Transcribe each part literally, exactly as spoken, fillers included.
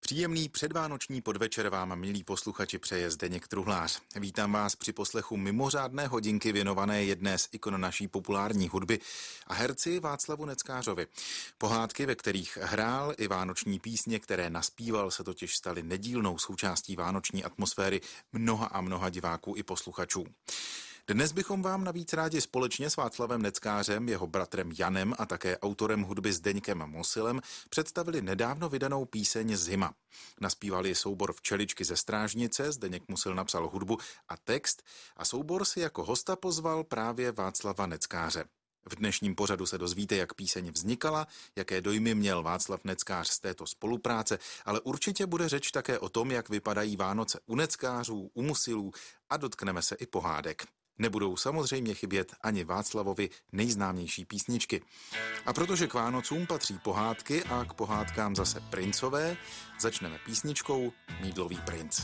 Příjemný předvánoční podvečer vám, milí posluchači, přeje Zdeněk Truhlář. Vítám vás při poslechu mimořádné hodinky věnované jedné z ikon naší populární hudby a herci Václavu Neckářovi. Pohádky, ve kterých hrál, i vánoční písně, které naspíval, se totiž staly nedílnou součástí vánoční atmosféry mnoha a mnoha diváků i posluchačů. Dnes bychom vám navíc rádi společně s Václavem Neckářem, jeho bratrem Janem a také autorem hudby Zdeňkem Musilem představili nedávno vydanou píseň Zima. Naspívali soubor Včeličky ze Strážnice, Zdeněk Musil napsal hudbu a text a soubor si jako hosta pozval právě Václava Neckáře. V dnešním pořadu se dozvíte, jak píseň vznikala, jaké dojmy měl Václav Neckář z této spolupráce, ale určitě bude řeč také o tom, jak vypadají Vánoce u Neckářů, u Musilů a dotkneme se i pohádek. Nebudou samozřejmě chybět ani Václavovi nejznámější písničky. A protože k Vánocům patří pohádky a k pohádkám zase princové, začneme písničkou Mýdlový princ.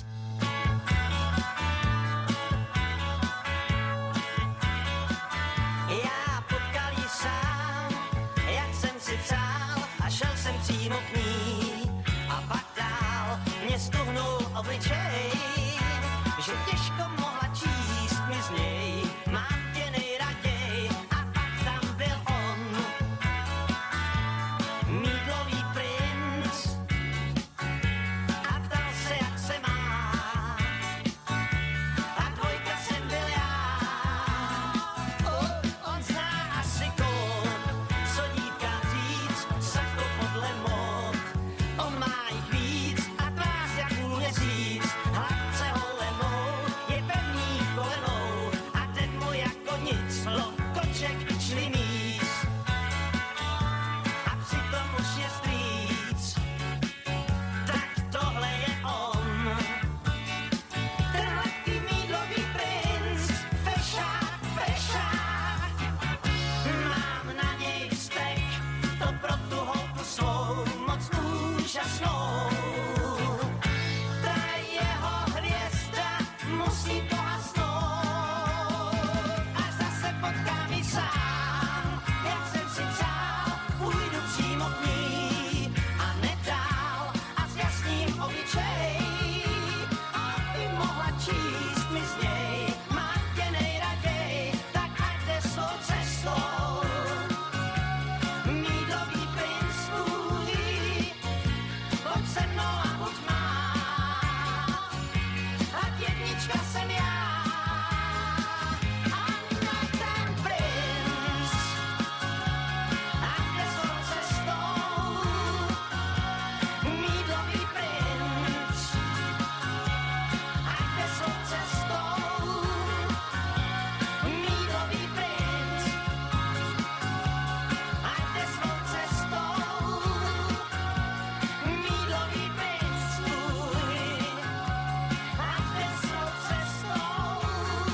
Já potkal ji sám, jak jsem si přál, a šel jsem přímo k ní. A pak dál mě stuhnul obličej, že těžko mohla číst mi z něj. Mám tě nejraději, a pak tam byl on, mýdlový princ, a ptal se, jak se má. A dvojka jsem byl já. Oh, on zná asi kód, co dívka říct, sakko podle mód. On má jich víc a tvář jak půl měsíc, hladce holenou, je pevný kolenou a ten mu jako nic, lov koček šli míc. A přitom už je strýc, tak tohle je on. Ten hladký mýdlový princ, fešák, fešák. Mám na něj vztek, to pro tu holku svou moc úžasnou. Ta jeho hvězda musí pohasnout. Až zase potkám ji sám, jak jsem si přál, půjdu přímo k ní a nedál a s jasným obličej, aby mohla číst mi z něj. Mám tě nejraději, tak ať jde svou cestou. Mýdlový princ tvůj, pojď se mnou a buď má. Ať jednička jsem já, ano ten princ, ať jde svou cestou. Mýdlový princ, ať jde svou cestou. Mýdlový princ, ať jde svou cestou. Mýdlový princ tvůj, ať jde svou cestou.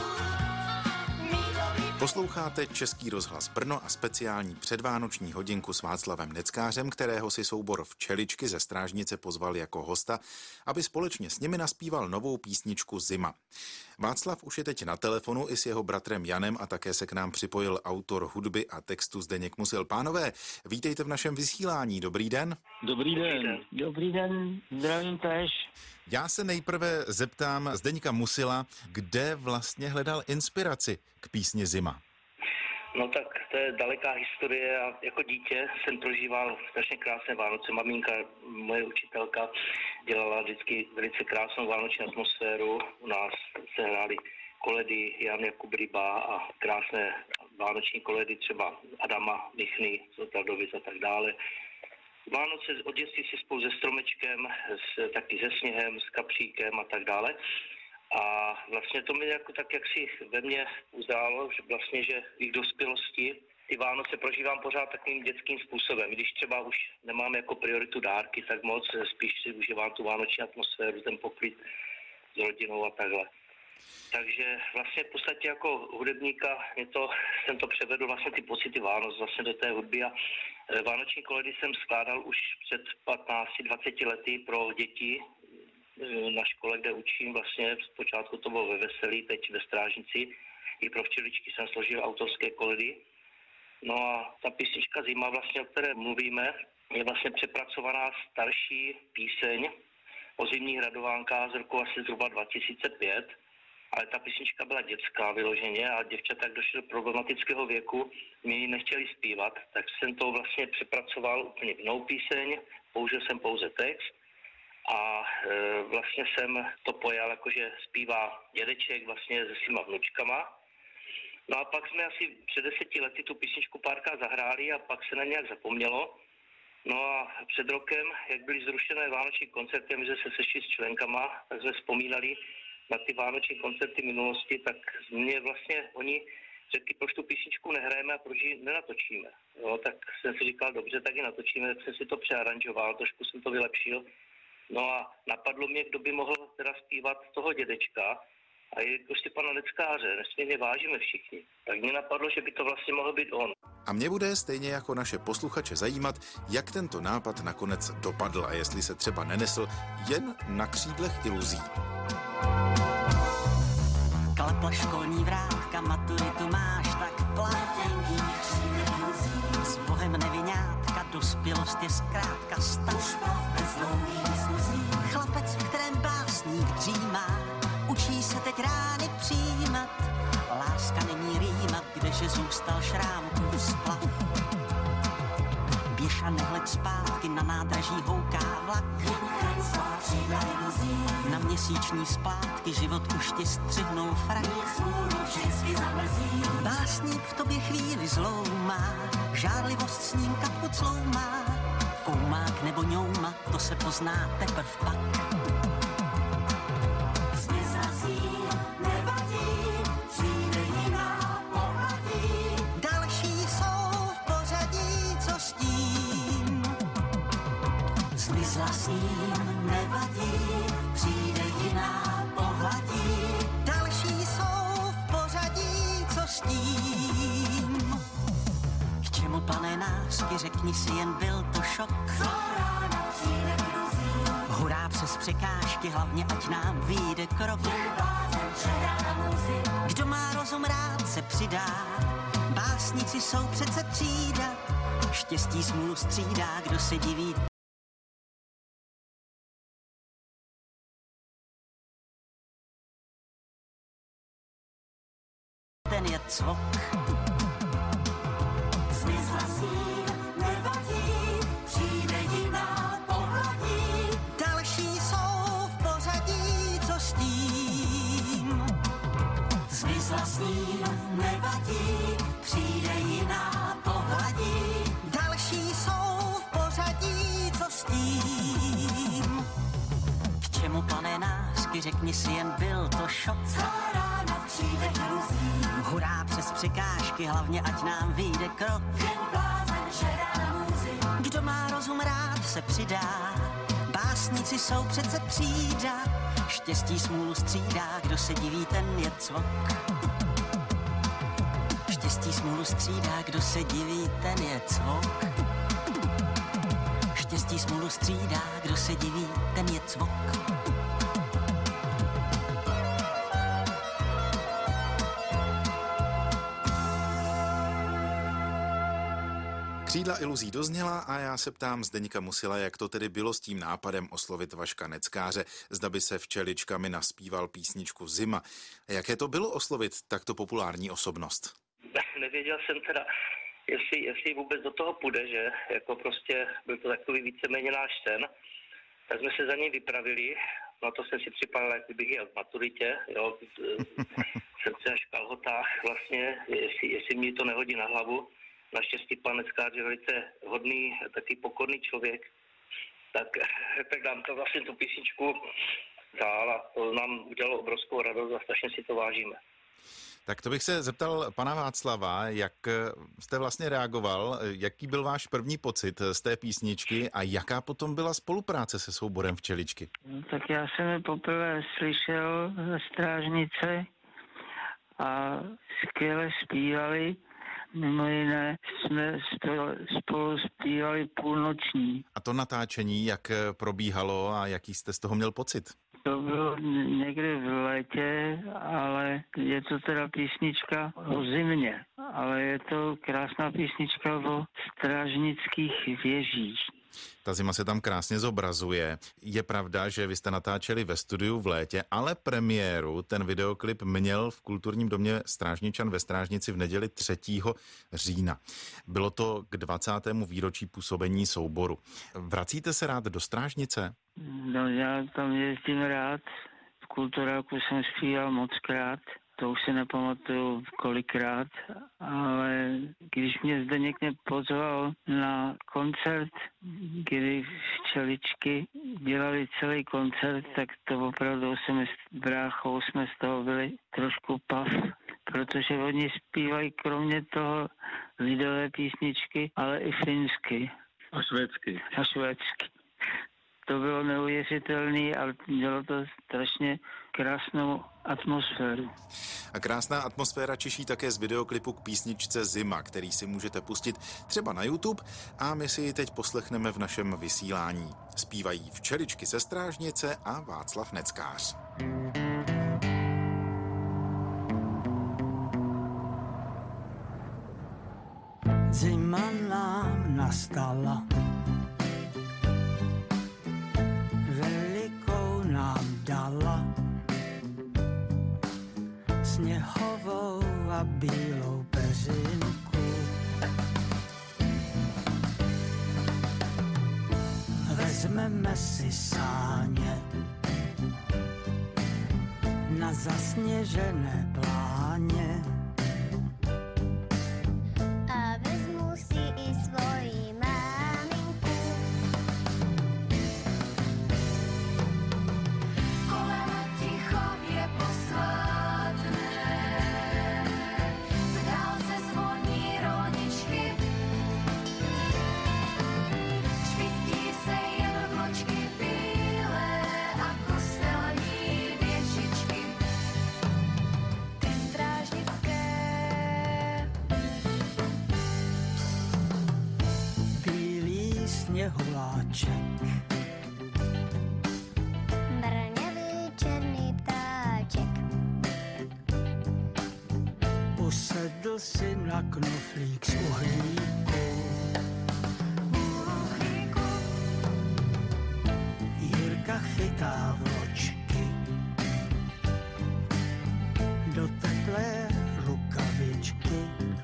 Mýdlový Posloucháte Český rozhlas Brno a speciální předvánoční hodinku s Václavem Neckářem, kterého si soubor Včeličky ze Strážnice pozval jako hosta, aby společně s nimi naspíval novou písničku Zima. Václav už je teď na telefonu i s jeho bratrem Janem a také se k nám připojil autor hudby a textu Zdeněk Musil. Pánové, vítejte v našem vysílání. Dobrý den. Dobrý den. Dobrý den, zdravím též. Já se nejprve zeptám Zdeňka Musila, kde vlastně hledal inspiraci k písni Zima. No tak to je daleká historie a jako dítě jsem prožíval strašně krásné Vánoce. Maminka, moje učitelka, dělala vždycky velice krásnou vánoční atmosféru. U nás se hrály koledy Jan Jakub Ryba a krásné vánoční koledy třeba Adama Michny z Otradovic a tak dále. Vánoce od dětství si spolu se stromečkem, s, taky se sněhem, s kapříkem a tak dále. A vlastně to mi jako tak jaksi ve mně uzrálo, že vlastně, že i v dospělosti ty Vánoce prožívám pořád takovým dětským způsobem. Když třeba už nemám jako prioritu dárky, tak moc spíš si užívám tu vánoční atmosféru, ten poklid s rodinou a takhle. Takže vlastně v podstatě jako hudebníka mě to, jsem to převedl vlastně ty pocity Vánoc vlastně do té hudby a vánoční koledy jsem skládal už před patnácti dvaceti lety pro děti na škole, kde učím. Vlastně zpočátku to bylo ve Veselí, teď ve Strážnici. I pro Včeličky jsem složil autorské koledy. No a ta písnička Zima, vlastně, o které mluvíme, je vlastně přepracovaná starší píseň o zimních radovánkách z roku asi zhruba dva tisíce pět, ale ta písnička byla dětská vyloženě a děvčata, jak došly do problematického věku, mi ji nechtěli zpívat, tak jsem to vlastně přepracoval úplně jinou píseň, použil jsem pouze text a e, vlastně jsem to pojal, jakože zpívá dědeček vlastně se svýma vnučkama. No a pak jsme asi před deseti lety tu písničku párkrát zahráli a pak se na nějak zapomnělo. No a před rokem, jak byly zrušené vánoční koncerty, my jsme se sešli s členkama, tak jsme vzpomínali na ty vánoční koncerty minulosti, tak mě vlastně oni řekli, proč tu písničku nehrajeme a proč ji nenatočíme. Jo, tak jsem si říkal, dobře, tak ji natočíme, tak jsem si to přearanžoval, trošku jsem to vylepšil. No a napadlo mě, kdo by mohl teda zpívat toho dědečka. A jelikož si pana Neckáře nesmírně vážíme všichni, tak mě napadlo, že by to vlastně mohl být on. A mě bude stejně jako naše posluchače zajímat, jak tento nápad nakonec dopadl a jestli se třeba nenesl jen na křídlech iluzí. Klepla školní vrátka, maturitu máš tak platenký křídlech iluzí. S bohem nevinátka, dospělost je zkrátka stav. Už bez dlouhých diskuzí. Chlapec, v kterém básník dřímá, učí se teď rány přijímat. Láska není rýmat, kdeže zůstal šrámkův splav. Běž a nehled zpátky, na nádraží houká vlak. Na měsíční splátky život už ti střihnul frak. Básník v tobě chvíli zlou má, žárlivost s ním kapku clou má. Koumák nebo ňouma, to se pozná teprv pak. Sním nevadí, přijde jiná pohladí. Další jsou v pořadí, co s tím. K čemu, pane nářky, řekni si, jen byl to šok. Co rána přijde iluzí. Hurá přes překážky, hlavně ať nám vyjde krok. Kdo má rozum, rád se přidá. Básníci jsou přece třída. Štěstí smůlu střídá, kdo se diví. Ten je cvok. Smysl sním nevadí, přijde jiná pohladí. Další jsou v pořadí, co s tím. Smysl sním nevadí, přijde jiná pohladí. Další jsou v pořadí, co s tím. K čemu, pane nářky, řekni si, jen byl to šok. Hurá přes překážky, hlavně ať nám vyjde krok. Kdo má rozum, rád se přidá. Básníci jsou přece třída. Štěstí smůlu střídá, kdo se diví, ten je cvok. Štěstí smůlu střídá, kdo se diví, ten je cvok. Štěstí smůlu střídá, kdo se diví, ten je cvok. Křídla iluzí dozněla a já se ptám Zdeňka Musila, jak to tedy bylo s tím nápadem oslovit Vaška Neckáře, zda by se včeličkami naspíval písničku Zima. Jaké to bylo oslovit takto populární osobnost? Nevěděl jsem teda, jestli, jestli vůbec do toho půjde, že jako prostě byl to takový víceméně náš sen. Tak jsme se za ním vypravili, na to jsem si připadal, jak bych jel v maturitě, jo, jsem se až v kalhotách vlastně, jestli, jestli mi to nehodí na hlavu. Naštěstí pan Neckář je velice hodný, taky pokorný člověk, tak, tak nám to vlastně tu písničku dál a to nám udělalo obrovskou radost a strašně si to vážíme. Tak to bych se zeptal pana Václava, jak jste vlastně reagoval, jaký byl váš první pocit z té písničky a jaká potom byla spolupráce se souborem Včeličky? No, tak já jsem je poprvé slyšel ze Strážnice a skvěle zpívali. Mimo jiné jsme spolu zpívali Půlnoční. A to natáčení, jak probíhalo a jaký jste z toho měl pocit? To bylo někdy v létě, ale je to teda písnička o zimě. Ale je to krásná písnička o strážnických věžích. Ta zima se tam krásně zobrazuje. Je pravda, že vy jste natáčeli ve studiu v létě, ale premiéru ten videoklip měl v Kulturním domě Strážničan ve Strážnici v neděli třetího října. Bylo to k dvacátému výročí působení souboru. Vracíte se rád do Strážnice? No, já tam jezdím rád. V Kulturáku jsem zpíval mockrát. To už si nepamatuju kolikrát, ale když mě Zdeněk mě pozval na koncert, kdy Včeličky dělali celý koncert, tak to opravdu se mi s bráchou jsme z toho byli trošku pav, protože oni zpívají kromě toho lidové písničky, ale i finsky. A švédsky. A švédsky. To bylo neuvěřitelné, ale mělo to strašně krásnou atmosféru. A krásná atmosféra čiší také z videoklipu k písničce Zima, který si můžete pustit třeba na YouTube a my si ji teď poslechneme v našem vysílání. Zpívají Včeličky ze Strážnice a Václav Neckář. Zima nám nastala, velikou nám dala, sněhovou a bílou peřinku. Vezmeme si sáně na zasněžené pláně. Huláček, mrňavý černý ptáček, usedl si na knoflík z uhlíku. uhlíku, Jirka chytá vločky do teplé rukavičky,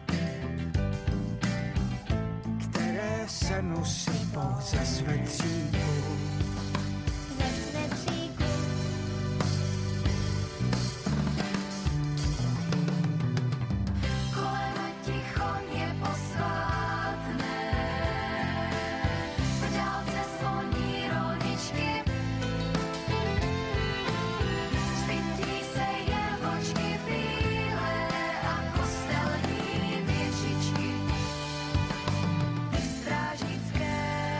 které se nosí ze svetříku. ze svetříku. Kolem ticho je posvátné, v dálce zvoní rodičky. Svítí se jen vločky bílé a kostelní věžičky. Ty strážnické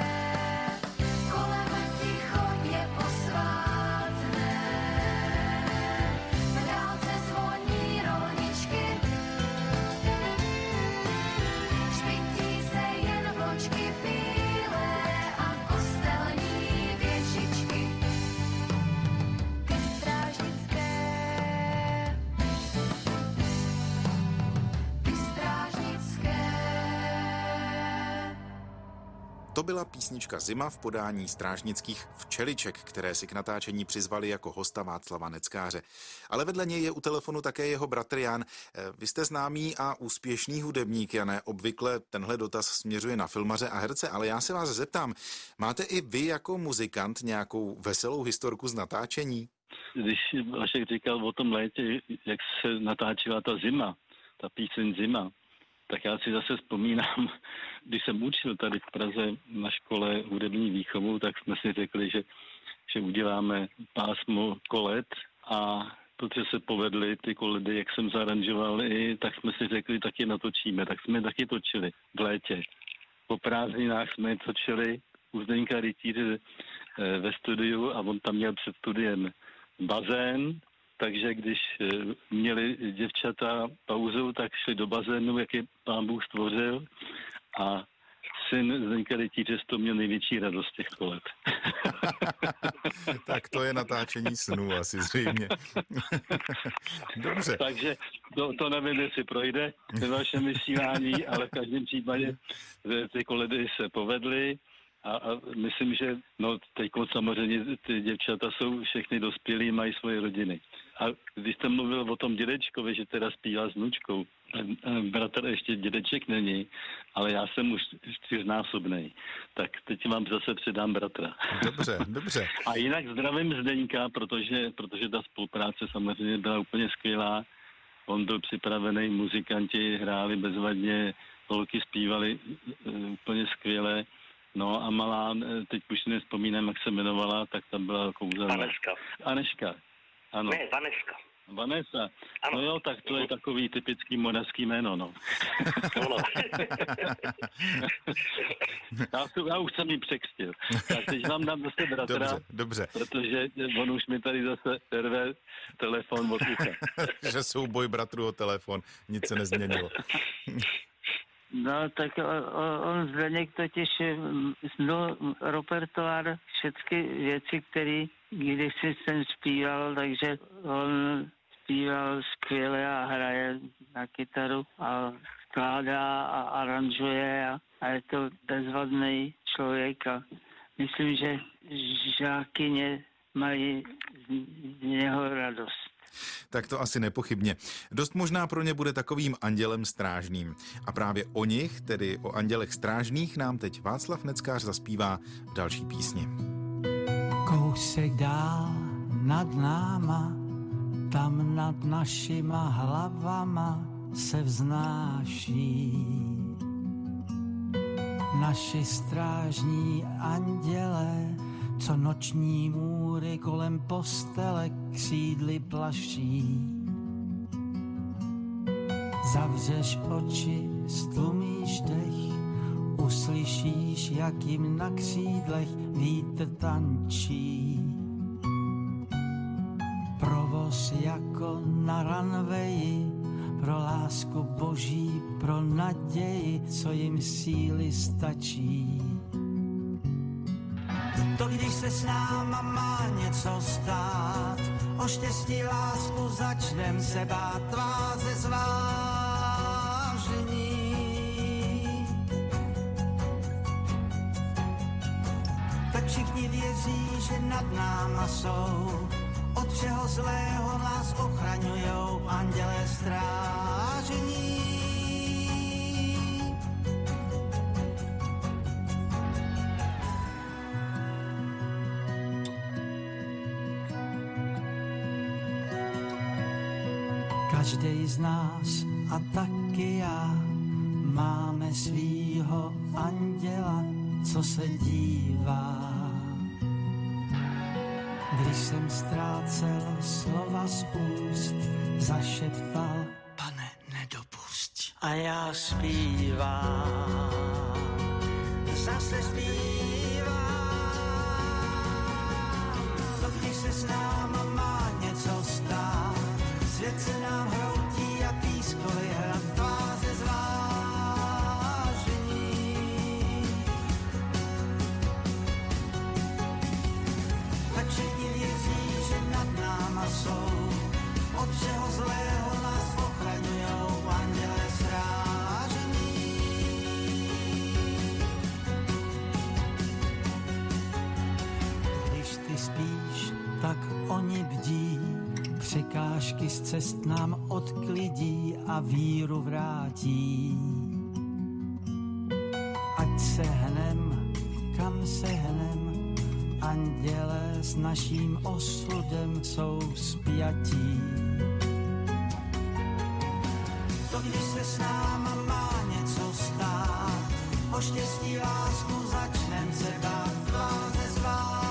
To byla písnička Zima v podání strážnických Včeliček, které si k natáčení přizvali jako hosta Václava Neckáře. Ale vedle něj je u telefonu také jeho bratr Jan. Vy jste známý a úspěšný hudebník, Jane. Obvykle tenhle dotaz směřuje na filmaře a herce, ale já se vás zeptám, máte i vy jako muzikant nějakou veselou historku z natáčení? Když Vašek říkal o tom létě, jak se natáčela ta zima, ta píseň Zima, tak já si zase vzpomínám, když jsem učil tady v Praze na škole hudební výchovu, tak jsme si řekli, že, že uděláme pásmo kolet a protože se povedly ty koledy, jak jsem zaranžoval, i, tak jsme si řekli, tak je natočíme. Tak jsme taky točili v létě. Po prázdninách jsme točili u Zdeňka Rytíře ve studiu a on tam měl před studiem bazén, takže když měli děvčata pauzu, tak šli do bazénu, jak je pán Bůh stvořil a syn Zdeňka Rytíře z toho měl největší radost těch kolet. Tak to je natáčení snů asi zřejmě. Dobře. Takže to, to nevím, jestli projde ve vašem vysílání, ale v každém případě ty koledy se povedly A, a myslím, že no teď samozřejmě ty děvčata jsou všechny dospělí, mají svoje rodiny. A když jsem mluvil o tom dědečkovi, že teda zpívá s vnučkou, bratr ještě dědeček není, ale já jsem už čtyřnásobnej. Tak teď vám zase předám bratra. Dobře, dobře. A jinak zdravím Zdeňka, protože, protože ta spolupráce samozřejmě byla úplně skvělá. On byl připravený, muzikanti hráli bezvadně, holky zpívali úplně skvěle. No a malá, teď už nevzpomínám, jak se jmenovala, tak tam byla kouzelná. Aneska. Aneška, ano. Ne, Vaneska. Vanessa. Ano. No jo, tak to je takový typický moravský jméno, no. Ano. já, já už jsem jí překřtil. Tak teď vám dám zase bratra, Dobře, dobře. protože on už mi tady zase rve telefon od ucha. Že souboj bratrů o telefon, nic se nezměnilo. No, tak o- o- on Zdeněk totiž znal repertoár, všechny věci, které když jsem zpíval, takže on zpíval skvěle a hraje na kytaru a skládá a aranžuje a, a je to bezvadný člověk a myslím, že žákyně mají z něho radost. Tak to asi nepochybně. Dost možná pro ně bude takovým andělem strážným. A právě o nich, tedy o andělech strážných, nám teď Václav Neckář zaspívá v další písni. Kousek dál nad náma, tam nad našima hlavama se vznáší naši strážní anděle, co noční můry kolem postele křídly plaší. Zavřeš oči, stlumíš dech, uslyšíš, jak jim na křídlech vítr tančí. Provoz jako na ranveji, pro lásku boží, pro naději, co jim síly stačí. To když se s náma má něco stát, o štěstí lásku začnem se bát, tváře zvážení. Tak všichni věří, že nad náma jsou, od všeho zlého nás ochraňujou andělé strážení. Každej z nás a taky já máme svýho anděla, co se dívá. Když jsem ztrácel slova z úst, zašeptal: Pane, nedopusť. A já zpívám, zase zpívám. To když se s náma má něco stát, svět se nám hroutí a pískovi hrad tváře zvážení. Tak všichni věří, že nad náma jsou, od všeho zlého nás ochraňujou andělé strážení. Když ty spíš, tak oni bdí, překážky z cest nám odklidí a víru vrátí. Ať se hnem, kam se hnem, andělé s naším osudem jsou spjatí. To když se s náma má něco stát, o štěstí lásku začnem se bát, tváře zvážení.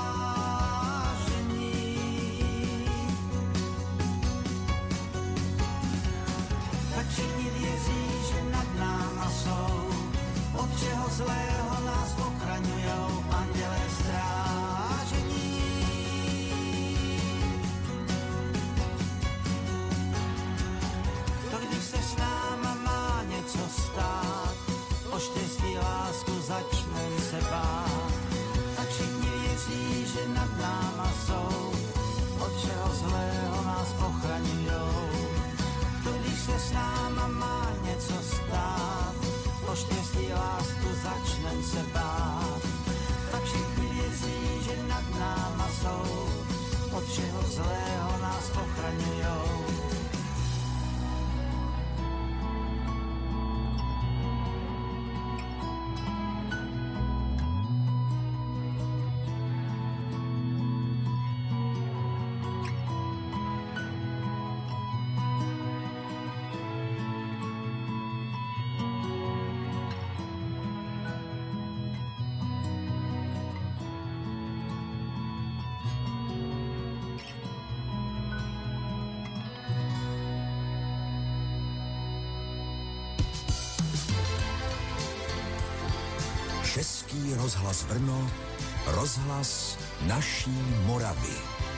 Tak všichni věří, že nad náma jsou, od všeho zlého nás ochraňujou andělé strážení. zlého nás ochraňujou. Český rozhlas Brno, rozhlas naší Moravy.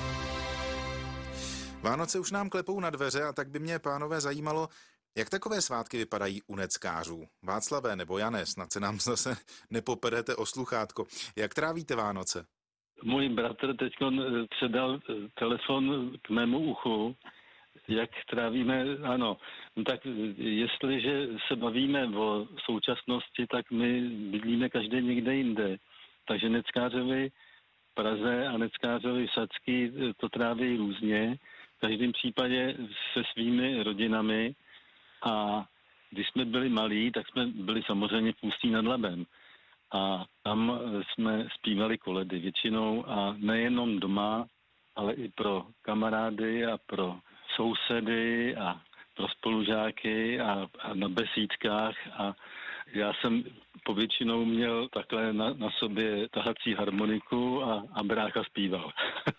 Vánoce už nám klepou na dveře a tak by mě, pánové, zajímalo, jak takové svátky vypadají u neckářů. Václavé nebo Jane, snad se nám zase nepoperete o sluchátko. Jak trávíte Vánoce? Můj bratr teď předal telefon k mému uchu, jak trávíme, ano, no tak jestliže se bavíme o současnosti, tak my bydlíme každý někde jinde. Takže neckářovi v Praze a neckářovi v Sadský to tráví různě, v každém případě se svými rodinami. A když jsme byli malí, tak jsme byli samozřejmě v Ústí nad Labem. A tam jsme zpívali koledy většinou a nejenom doma, ale i pro kamarády a pro sousedy a pro spolužáky a, a na besídkách. A já jsem povětšinou měl takhle na, na sobě tahací harmoniku a, a brácha zpíval.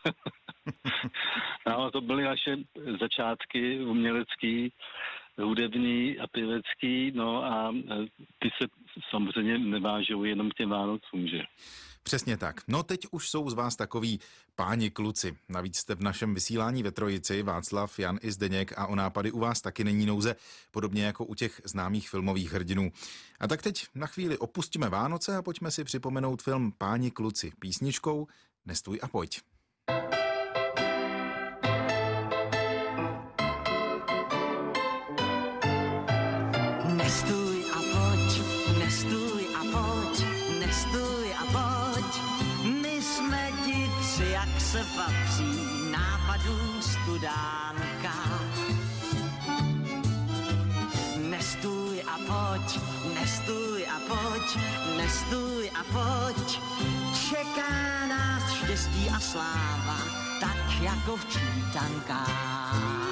No, to byly naše začátky umělecký, hudební a pěvecký, no a ty se samozřejmě nevážou jenom k těm Vánocům, že? Přesně tak. No teď už jsou z vás takový páni kluci. Navíc jste v našem vysílání ve trojici, Václav, Jan i Zdeněk, a o nápady u vás taky není nouze, podobně jako u těch známých filmových hrdinů. A tak teď na chvíli opustíme Vánoce a pojďme si připomenout film Páni kluci písničkou Nestůj a pojď. Nestůj a pojď, nestůj a pojď, nestůj a pojď. My jsme ti tři, jak se patří, nápadů studánka. Nestůj a pojď, nestůj a pojď, nestůj a pojď. Čeká nás štěstí a sláva, tak jako v čítankách.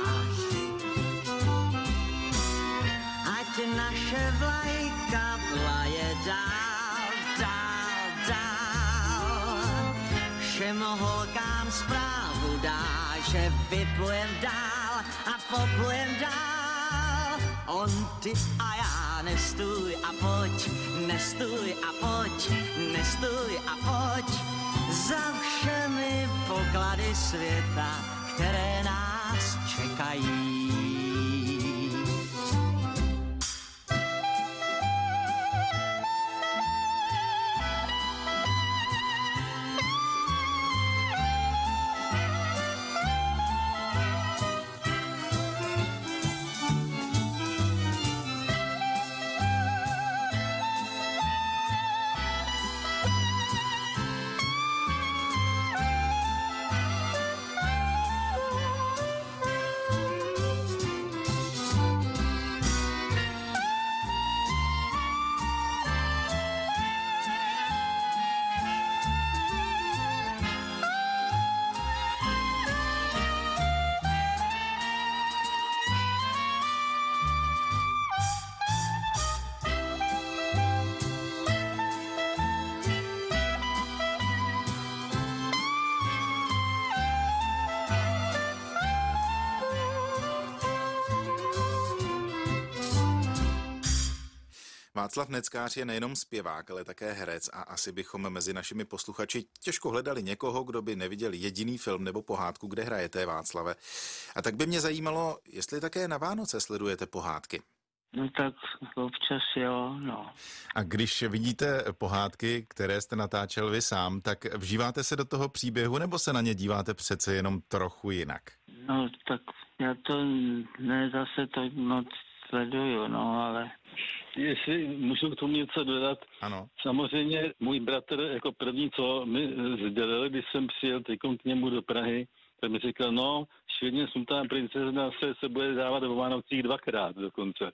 Ať naše vlajka vlaje dál, dál, dál. Všem holkám zprávu dá, že vyplujem dál a poplujem dál. On, ty a já, nestůj a pojď, nestůj a pojď, nestůj a pojď. Za všemi poklady světa, které nás čekají. Václav Neckář je nejenom zpěvák, ale také herec a asi bychom mezi našimi posluchači těžko hledali někoho, kdo by neviděl jediný film nebo pohádku, kde hrajete, Václave. A tak by mě zajímalo, jestli také na Vánoce sledujete pohádky. No tak občas jo, no. A když vidíte pohádky, které jste natáčel vy sám, tak vžíváte se do toho příběhu nebo se na ně díváte přece jenom trochu jinak? No tak já to ne zase to moc sleduju, no, ale... Jestli můžu k tomu něco dodat. Ano. Samozřejmě můj bratr jako první, co mi sdělil, když jsem přijel teďkom k němu do Prahy, tak mi říkal, no, švědně smutná princezna se, se bude dávat o Vánocích dvakrát dokonce.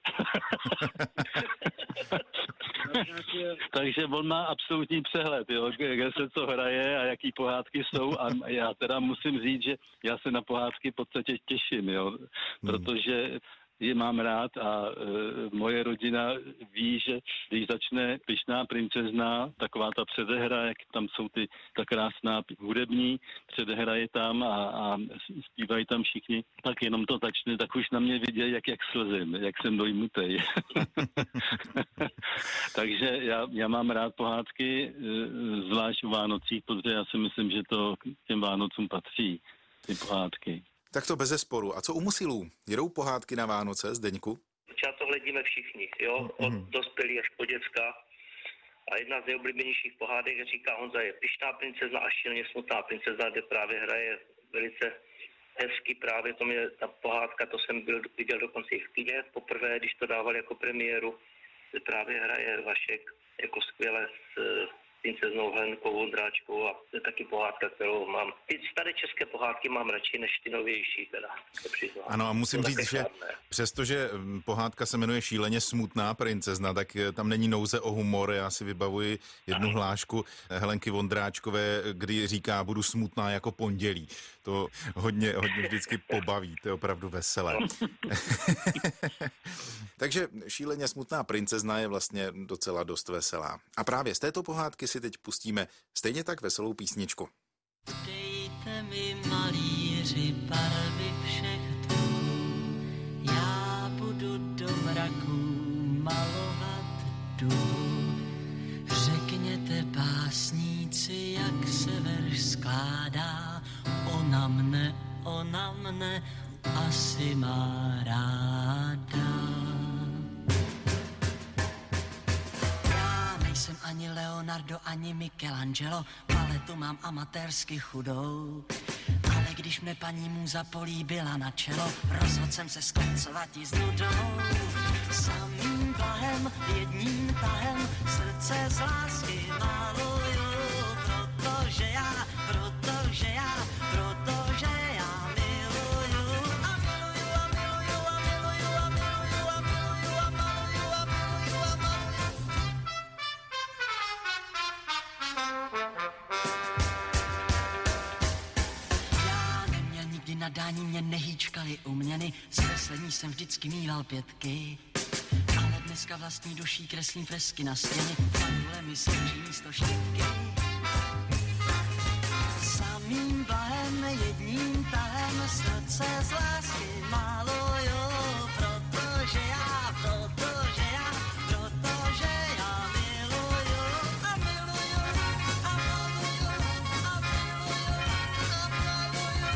Takže on má absolutní přehled, jo, kde se co hraje a jaký pohádky jsou a já teda musím říct, že já se na pohádky v podstatě těším, jo, protože je mám rád a e, moje rodina ví, že když začne Pyšná princezna, taková ta předehra, jak tam jsou ty ta krásná hudební předehra je tam a, a zpívají tam všichni, tak jenom to začne, tak už na mě vidějí, jak, jak slzím, jak jsem dojmutej. Takže já, já mám rád pohádky, e, zvlášť o Vánocích, protože já si myslím, že to k těm Vánocům patří, ty pohádky. Tak to bezesporu. A co u Musilů? Jedou pohádky na Vánoce, Zdeňku? Třeba to hledíme všichni, jo, od mm. dospělých až po děcka. A jedna z nejoblíbenějších pohádek, jak říká Honza, je Pyšná princezna a šíleně smutná princezna, kde právě hraje velice hezky právě, to mě ta pohádka, to jsem byl, viděl dokonce i v kině poprvé, když to dávali jako premiéru, kde právě hraje Vašek jako skvěle s princeznou Helenkou Vondráčkou a to je taky pohádka, kterou mám. Ty staré české pohádky mám radši než ty novější, teda se přiznám. Ano a musím to říct, že přestože pohádka se jmenuje Šíleně smutná princezna, tak tam není nouze o humor. Já si vybavuji jednu hlášku Helenky Vondráčkové, kdy říká, budu smutná jako pondělí. To hodně, hodně vždycky pobaví, to je opravdu veselé. Takže Šíleně smutná princezna je vlastně docela dost veselá. A právě z této pohádky si teď pustíme stejně tak veselou písničku. Dejte mi malíři barvy všech druhů, já budu do mraku malovat důl. Řekněte básníci, jak se verš skládá, ona mne, ona mne asi má ráda. Nejsem ani Leonardo, ani Michelangelo, paletu mám amatérsky chudou. Ale když mne paní můza políbila na čelo, rozhodl jsem se skoncovat s nudou. Samým blahem, jedním tahem, srdce z lásky maluju, protože já, protože já, protože já miluju a miluju a miluju a miluju a miluju a miluju a maluju a miluju a maluju. Já neměl nikdy nadání, mě nehýčkali uměny, z kreslení jsem vždycky mýval pětky. Ale dneska vlastní duší kreslím fresky na stěně, fandule mi slouží místo štětky. Samým blahem, jedním tahem, srdce z lásky maluju, protože já, protože já, protože já miluju a miluju a miluju a miluju a miluju.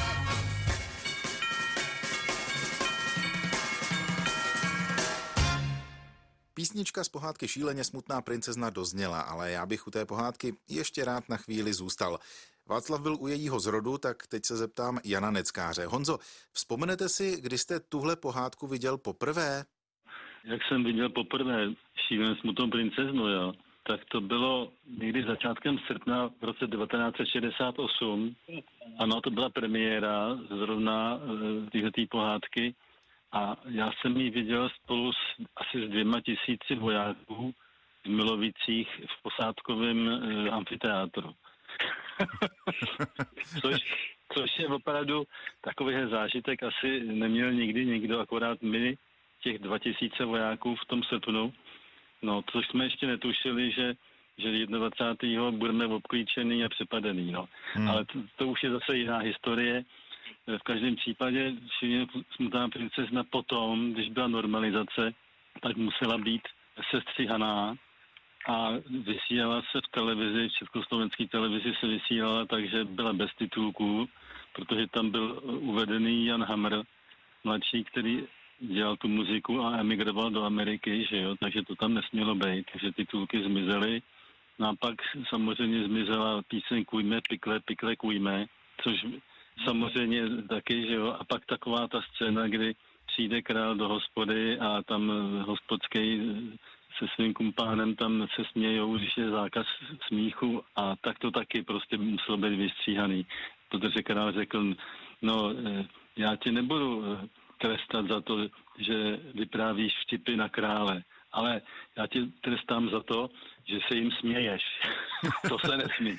Písnička z pohádky Šíleně smutná princezna dozněla, ale já bych u té pohádky ještě rád na chvíli zůstal. Václav byl u jejího zrodu, tak teď se zeptám Jana Neckáře. Honzo, vzpomenete si, kdy jste tuhle pohádku viděl poprvé? Jak jsem viděl poprvé Šíleně smutnou princeznu, jo, tak to bylo někdy začátkem srpna v roce devatenáct set šedesát osm. Ano, to byla premiéra zrovna e, tyhle pohádky. A já jsem ji viděl spolu s, asi s dvěma tisíci vojáků v Milovicích v posádkovém e, amfiteátru. což, což je opravdu takový zážitek, asi neměl nikdy nikdo, akorát my, těch dva tisíce vojáků v tom srpnu. No, což jsme ještě netušili, že, že dvacátého prvního budeme obklíčený a přepadený. No. Hmm. Ale to, to už je zase jiná historie. V každém případě Šíleně smutná princezna potom, když byla normalizace, tak musela být sestříhaná a vysílala se v televizi, v československé televizi se vysílala, takže byla bez titulků, protože tam byl uvedený Jan Hamr, mladší, který dělal tu muziku a emigroval do Ameriky, že jo, takže to tam nesmělo být, takže titulky zmizely. No a pak samozřejmě zmizela píseň Kujme, pikle, pikle, kujme, což samozřejmě taky, že jo, a pak taková ta scéna, kdy přijde král do hospody a tam hospodský se svým kumpánem tam se smějou, když je zákaz smíchu a tak to taky prostě muselo být vystříhaný. Protože král řekl, no já tě nebudu trestat za to, že vyprávíš vtipy na krále, ale já tě trestám za to, že se jim směješ. To se nesmí.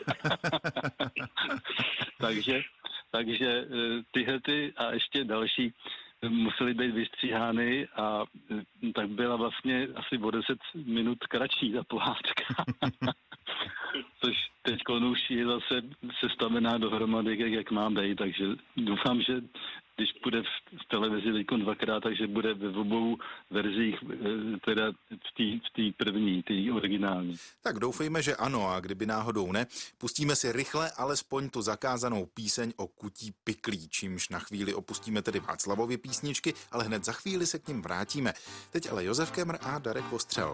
takže, takže tyhle ty a ještě další museli být vystříhány a tak byla vlastně asi o deset minut kratší ta pohádka. Což teď už je zase sestavená dohromady, jak má být, takže doufám, že když bude v televizi teď dvakrát, takže bude ve obou verzích, teda v té první, té originální. Tak doufejme, že ano, a kdyby náhodou ne, pustíme si rychle alespoň tu zakázanou píseň o kutí piklí, čímž na chvíli opustíme tedy Václavovy písničky, ale hned za chvíli se k nim vrátíme. Teď ale Josef Kemr a Darek Vostřel.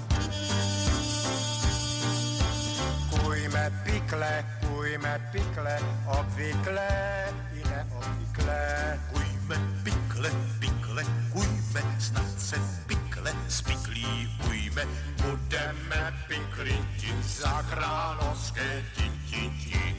Kujme pikle, kujme pikle, obvykle i neobvykle. Kujme pikle, pikle, kujme, snad se pikle spiklí ujme. Budeme pikliti za královské tititi.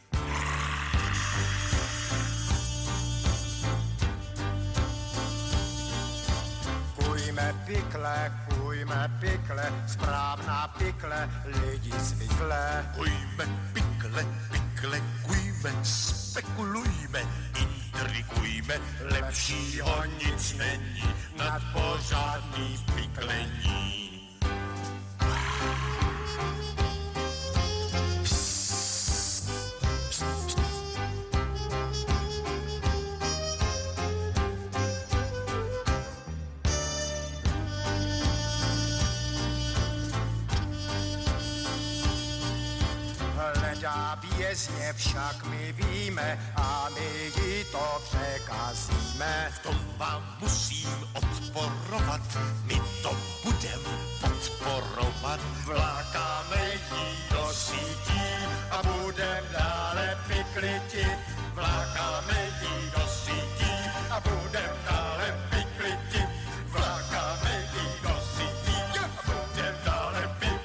Kujme pikle, kujme pikle, správná pikle, lidi zvykle. Kujme pikle, pikle, kujme, spekulujme, intrigujme, lepšího nic není, nad pořádný piklení. Vězně však my víme a my jí to překazíme. V tom vám musím odporovat, my to budem podporovat. Vlákáme jí do sítí a budem dále pikliti. Vlákáme jí do sítí a budem dále pikliti. Vlákáme jí do sítí a budem dále pikliti.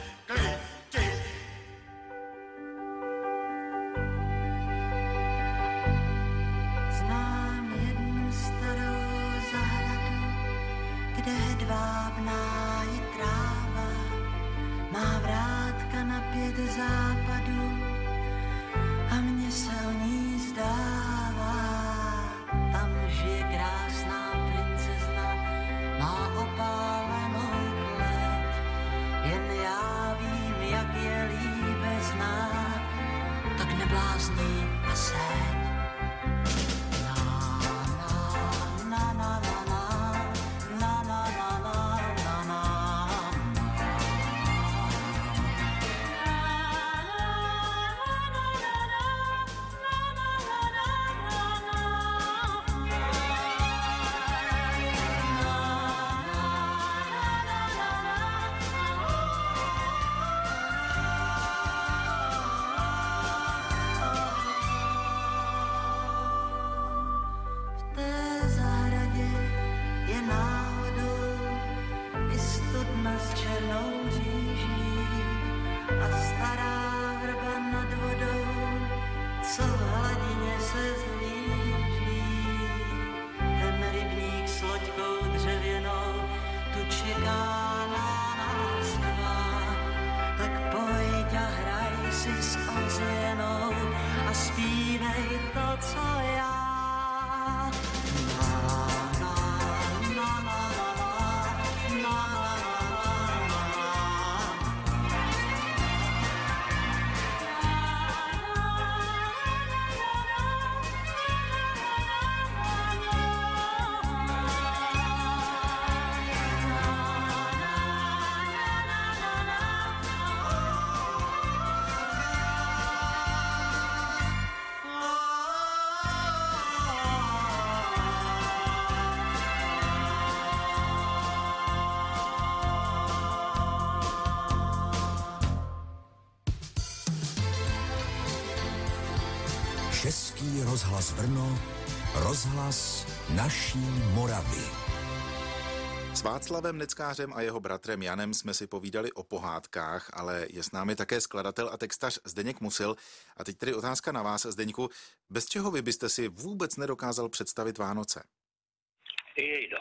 Hedvábná je tráva, má vrátka na pět západů a mně se o ní zdává. Tam žije krásná princezna, má opálenou pleť, jen já vím, jak je líbe znát, tak neblázní a seď. Na, na, na, na, na. Český rozhlas Brno, Rozhlas naší Moravy. S Václavem Neckářem a jeho bratrem Janem jsme si povídali o pohádkách, ale je s námi také skladatel a textař Zdeněk Musil. A teď tedy otázka na vás, Zdeňku. Bez čeho vy byste si vůbec nedokázal představit Vánoce? Jejda.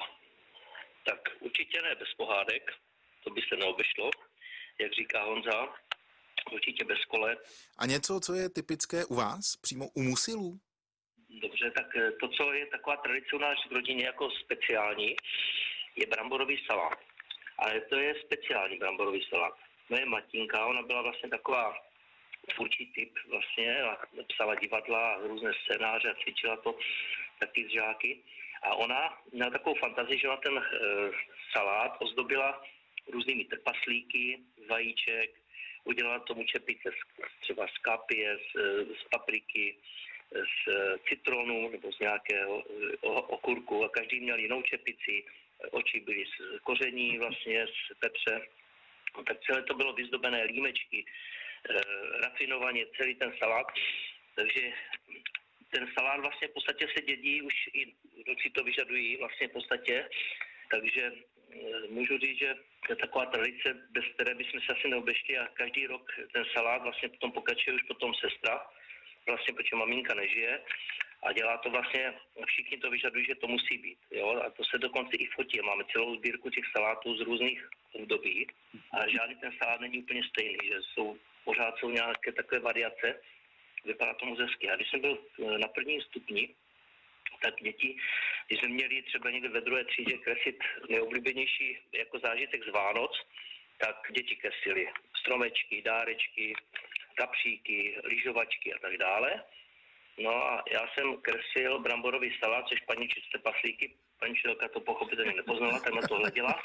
Tak určitě ne bez pohádek, to by se neobešlo, jak říká Honza, určitě bez kole. A něco, co je typické u vás, přímo u Musilů? Dobře, tak to, co je taková tradice u nás v rodině jako speciální, je bramborový salát. Ale to je speciální bramborový salát. Moje matinka, ona byla vlastně taková tvůrčí typ vlastně, a psala divadla a různé scénáře a cvičila to taky z žáky. A ona měla takovou fantazii, že ona ten e, salát ozdobila různými trpaslíky, vajíček, udělala tomu čepice z, třeba z kapie, z, z papriky, z citronu nebo z nějakého okurku a každý měl jinou čepici, oči byly z koření vlastně, z pepře. Tak celé to bylo vyzdobené límečky, rafinovaně celý ten salát, takže ten salát vlastně v podstatě se dědí, už i roci to vyžadují vlastně v podstatě, takže můžu říct, že to je taková tradice, bez které bychom se asi neobešli a každý rok ten salát vlastně potom pokračuje už potom sestra, vlastně protože maminka nežije a dělá to vlastně, všichni to vyžadují, že to musí být, jo, a to se dokonce i fotí, máme celou sbírku těch salátů z různých období a žádný ten salát není úplně stejný, že jsou, pořád jsou nějaké takové variace, vypadá to moc hezky. A když jsem byl na prvním stupni, tak děti, když jsme měli třeba někde ve druhé třídě kreslit nejoblíbenější jako zážitek z Vánoc, tak děti kreslili stromečky, dárečky, kapříky, lyžovačky a tak dále. No a já jsem kreslil bramborový salát, což paní čisté paslíky, paní učitelka to pochopitelně nepoznala, tak na to hleděla.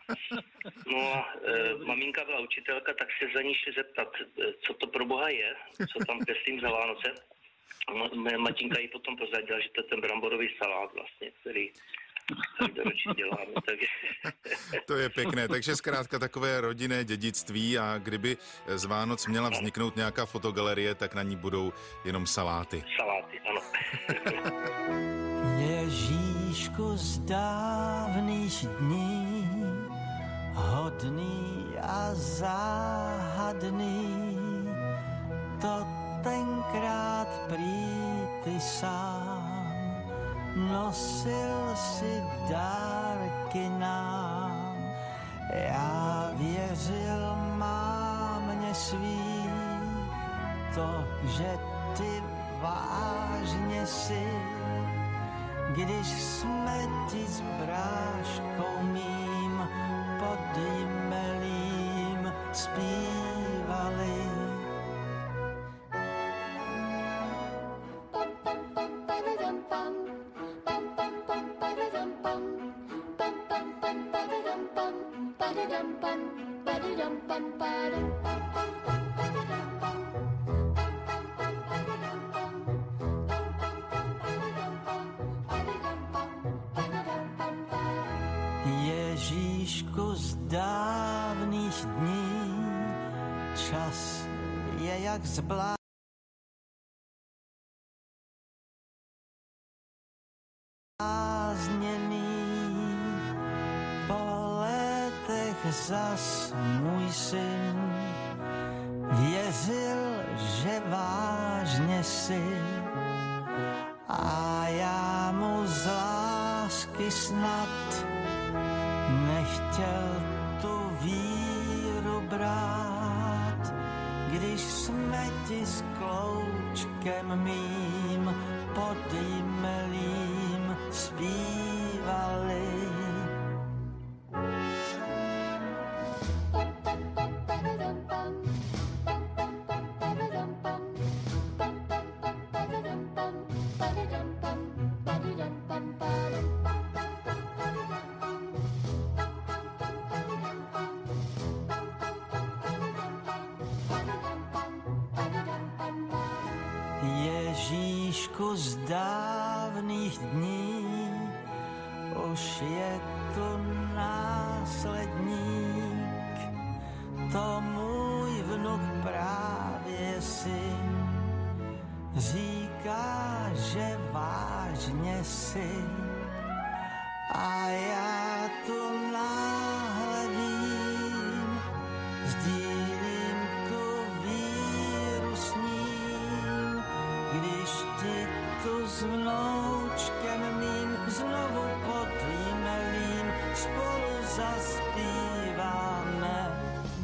No a e, maminka byla učitelka, tak se za ní šli zeptat, co to pro boha je, co tam kreslím za Vánoce. Moje matinka jí potom prozradila, že to je ten bramborový salát vlastně, který každoročně děláme. Takže... To je pěkné, takže zkrátka takové rodinné dědictví a kdyby z Vánoc měla vzniknout nějaká fotogalerie, tak na ní budou jenom saláty. Saláty, ano. Ježíšku z dávných dní, hodný a záhadný, to tenkrát prý ty sám nosil si dárky nám. Já věřil mámě svý, to, že ty vážně si, když jsme ti s bráškou mým pod jmelím zpívali. Ježíšku z dávných dní, čas je jak zblázněný. Po letech zas můj syn věřil, že vážně si, a já mu z lásky snad nechtěl tu víru brát, když jsme ti s kloučkem mým pod jmelím zpívali. Ježíšku z dávných dní, už je tu následník, to můj vnuk právě si, říká, že vážně si, a já to náhle vím, sdílím tu víru s ním, když ti tu s vnoučkem mým znovu pod jmelím spolu zaspíváme.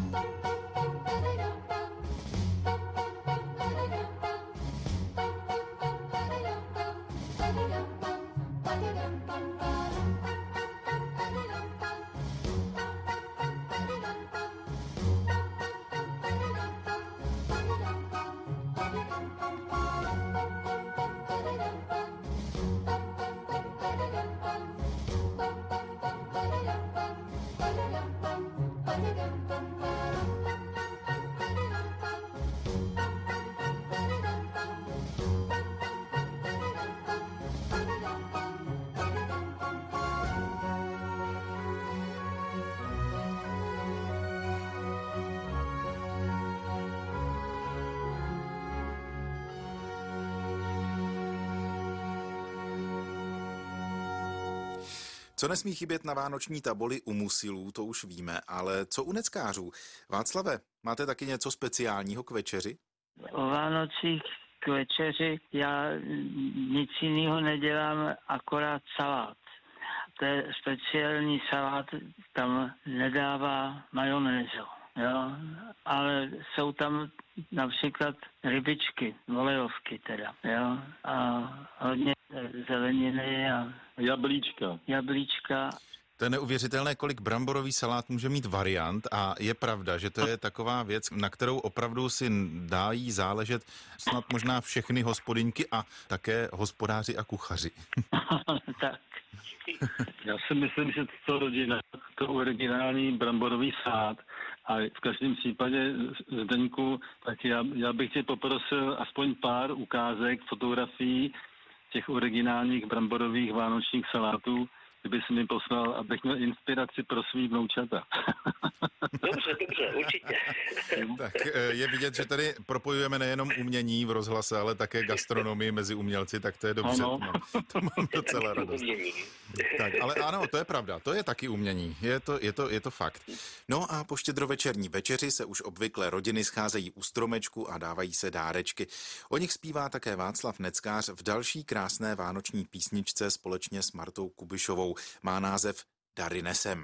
Co nesmí chybět na vánoční tabuli u musilů, to už víme, ale co u neckářů? Václave, máte taky něco speciálního k večeři? O Vánocích k večeři já nic jiného nedělám, akorát salát. To je speciální salát, tam nedává majonézu, jo, ale jsou tam například rybičky, olejovky teda, jo, a hodně zeleniny a jablíčka. Jablíčka. To je neuvěřitelné, kolik bramborový salát může mít variant a je pravda, že to je taková věc, na kterou opravdu si dají záležet snad možná všechny hospodyňky a také hospodáři a kuchaři. Tak. Já si myslím, že to rodina, to originální bramborový salát a v každém případě, Zdeňku, tak já, já bych tě poprosil aspoň pár ukázek, fotografií těch originálních bramborových vánočních salátů, kdyby si mi poslal, abych měl inspiraci pro svý vnoučata. Dobře, dobře, určitě. Tak je vidět, že tady propojujeme nejenom umění v rozhlase, ale také gastronomii mezi umělci, tak to je dobře. Ano. No, to mám docela radost. Tak, ale ano, to je pravda, to je taky umění, je to, je to, je to fakt. No a po štědrovečerní večeři se už obvykle rodiny scházejí u stromečku a dávají se dárečky. O nich zpívá také Václav Neckář v další krásné vánoční písničce společně s Martou Kubišovou. Má název Dary nesem.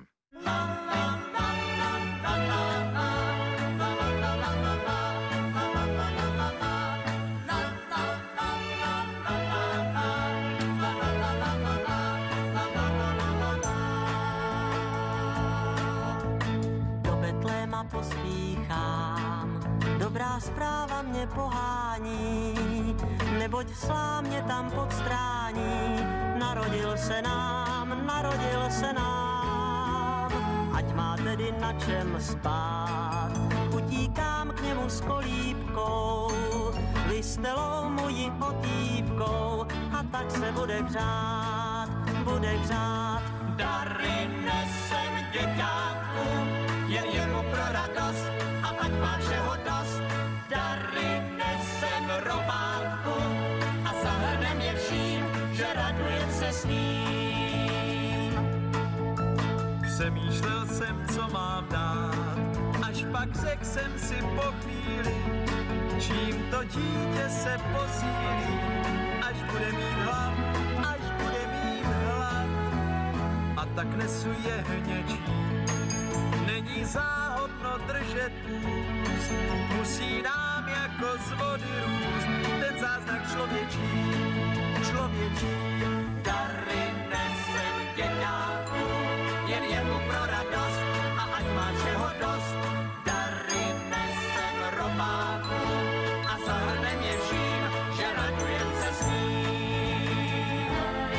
Do Betléma pospíchám, dobrá zpráva mě pohání, neboť v slámě tam podstrání, narodil se nám, narodil se nám. Ať má tedy na čem spát, utíkám k němu s kolíbkou, listelou mojí otýpkou, a tak se bude hřát, bude hřát. Dary nesem děťátku, je jemu pro radost, a ať má všeho dost. Dary nesem robátku, a zahrnem je vším, že radujem se s ním. Přemýšlel jsem, co mám dát, až pak řekl jsem si po chvíli, čím to dítě se posílí, až bude mít hlad, až bude mít hlad. A tak nesu jehněčí, není záhodno držet úst, musí nám jako z vody růst ten zázrak člověčí, člověčí. Dary nesem děťátku, jen jemu pro radost, a ať má všeho dost. Dary nesem robátku, a zahrnem je vším, že radujem se s ním.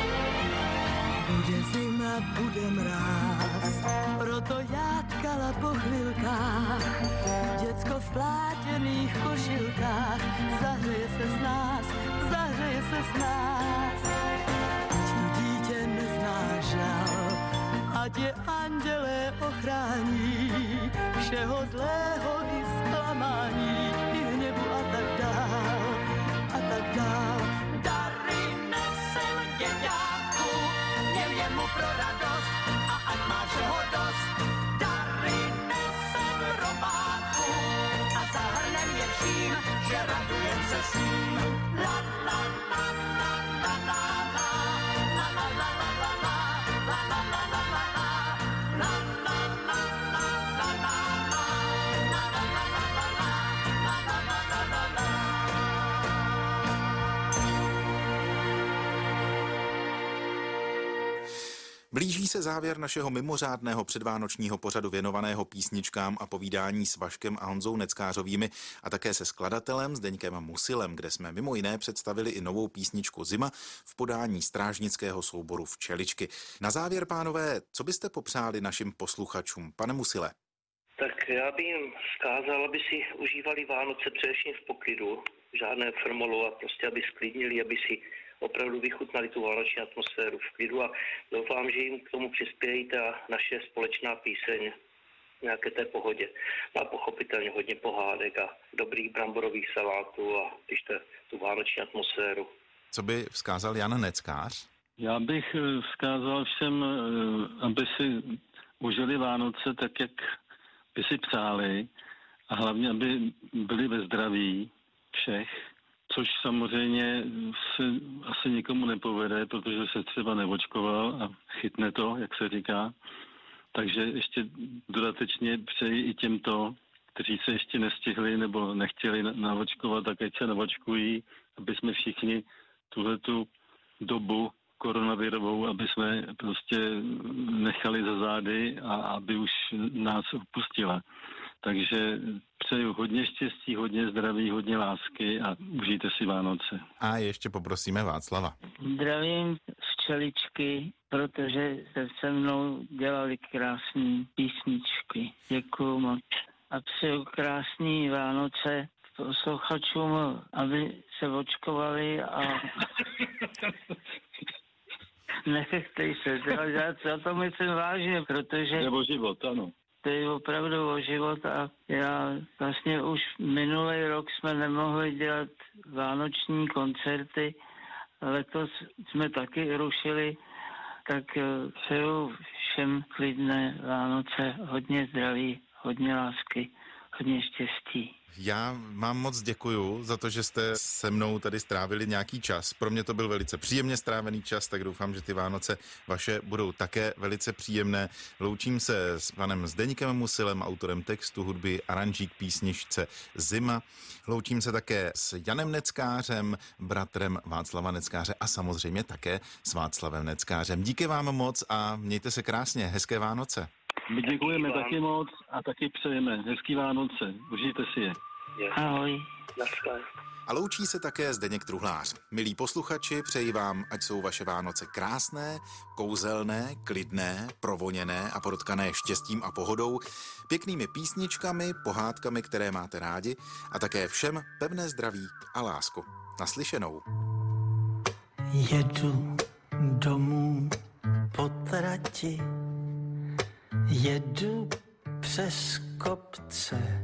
Bude zima, bude mráz, proto já tkala po chvilkách, děcko v plátěných košilkách, zahřeje se s nás, zahřeje se s nás. Ať to dítě nezná žal, ať je andělé ochrání, všeho zlého i zklamání, i hněvu a tak dál, a tak dál. Blíží se závěr našeho mimořádného předvánočního pořadu věnovaného písničkám a povídání s Vaškem a Honzou Neckářovými a také se skladatelem Zdeňkem Musilem, kde jsme mimo jiné představili i novou písničku Zima v podání strážnického souboru Včeličky. Na závěr, pánové, co byste popřáli našim posluchačům? Pane Musile. Tak já bych jim vzkázal, aby si užívali Vánoce především v poklidu, žádné frmolu a prostě aby sklidnili, aby si opravdu vychutnali tu vánoční atmosféru v klidu a doufám, že jim k tomu přispějí ta naše společná píseň nějaké té pohodě. Má pochopitelně hodně pohádek a dobrých bramborových salátů a když to tu vánoční atmosféru. Co by vzkázal Jan Neckář? Já bych vzkázal všem, aby si užili Vánoce tak, jak by si přáli a hlavně, aby byli ve zdraví všech, což samozřejmě se asi nikomu nepovede, protože se třeba neočkoval a chytne to, jak se říká. Takže ještě dodatečně přeji i těmto, kteří se ještě nestihli nebo nechtěli naočkovat, tak ať se naočkují, aby jsme všichni tuhletu dobu koronavirovou, aby jsme prostě nechali za zády a aby už nás opustila. Takže přeju hodně štěstí, hodně zdraví, hodně lásky a užijte si Vánoce. A ještě poprosíme Václava. Zdravím Včeličky, protože jste se mnou dělali krásné písničky. Děkuju moc. A přeju krásný Vánoce posluchačům, aby se očkovali a nechtej se, já to myslím vážně, protože... Nebo život, ano. To je opravdu o život a já vlastně už minulý rok jsme nemohli dělat vánoční koncerty, letos jsme taky rušili, tak přeju všem klidné Vánoce, hodně zdraví, hodně lásky, hodně štěstí. Já vám moc děkuju za to, že jste se mnou tady strávili nějaký čas. Pro mě to byl velice příjemně strávený čas, tak doufám, že ty Vánoce vaše budou také velice příjemné. Loučím se s panem Zdeňkem Musilem, autorem textu, hudby, aranžík písničce Zima. Loučím se také s Janem Neckářem, bratrem Václava Neckáře a samozřejmě také s Václavem Neckářem. Díky vám moc a mějte se krásně. Hezké Vánoce. My děkujeme taky moc a taky přejeme hezký Vánoce. Užijte si je. Ahoj. A loučí se také Zdeněk Truhlář. Milí posluchači, přeji vám, ať jsou vaše Vánoce krásné, kouzelné, klidné, provoněné a protkané štěstím a pohodou, pěknými písničkami, pohádkami, které máte rádi a také všem pevné zdraví a lásku. Naslyšenou. Jedu domů po trati, jedu přes kopce,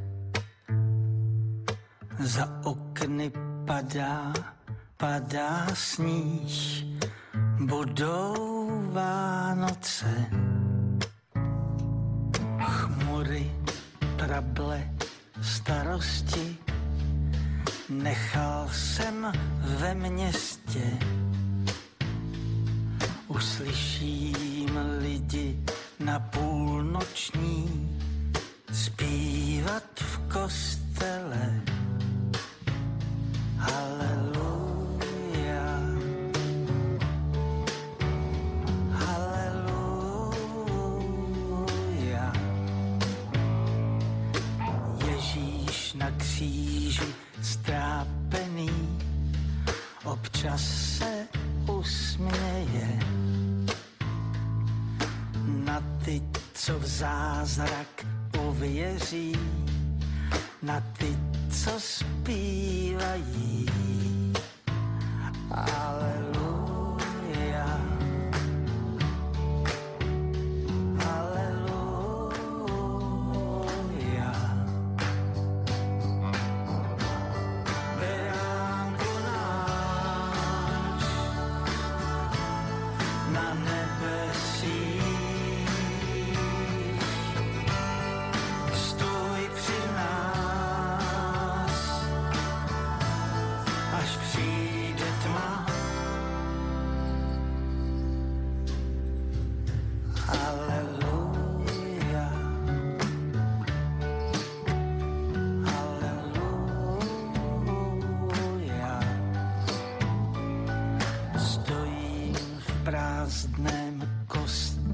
za okny padá, padá sníh, budou Vánoce. Chmury, trable, starosti, nechal jsem ve městě. Uslyším lidi na půlnoční zpívat v kostele. Haleluja, haleluja. Ježíš na kříži strápený občas se usměje na ty, co v zázrak uvěří, na ty, co zpívají. Aleluja, aleluja. Beránku náš na nebesích, stůj při nás, až přijde tma. Aleluja, aleluja. Stojím v prázdném kostele,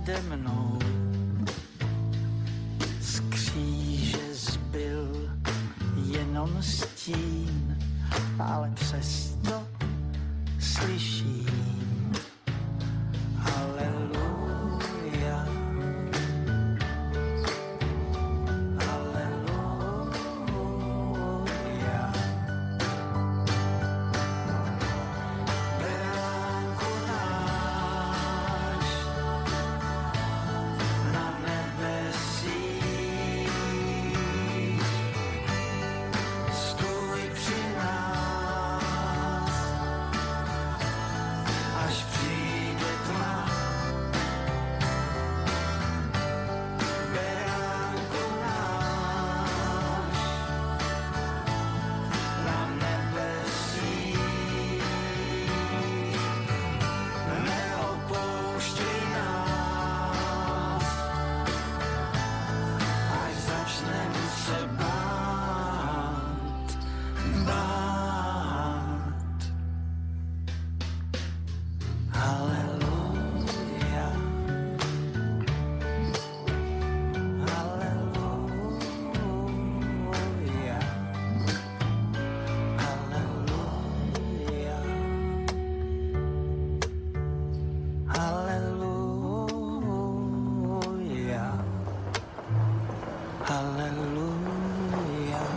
nade mnou. Z kříže zbyl jenom stín, ale přesto slyším